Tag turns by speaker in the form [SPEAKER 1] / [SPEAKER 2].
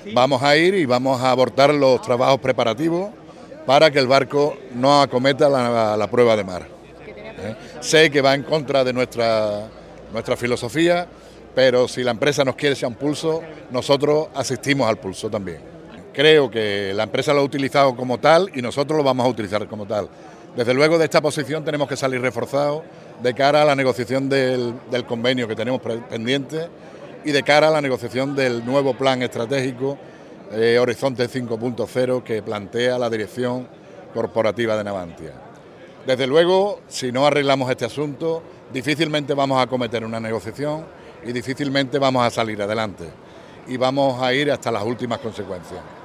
[SPEAKER 1] vamos a ir y vamos a abortar los trabajos preparativos para que el barco no acometa la prueba de mar. Sé que va en contra de nuestra filosofía, pero si la empresa nos quiere echar un pulso, nosotros asistimos al pulso también. Creo que la empresa lo ha utilizado como tal y nosotros lo vamos a utilizar como tal. Desde luego, de esta posición tenemos que salir reforzados de cara a la negociación del convenio que tenemos pendiente y de cara a la negociación del nuevo plan estratégico Horizonte 5.0 que plantea la dirección corporativa de Navantia. Desde luego, si no arreglamos este asunto, difícilmente vamos a acometer una negociación y difícilmente vamos a salir adelante y vamos a ir hasta las últimas consecuencias.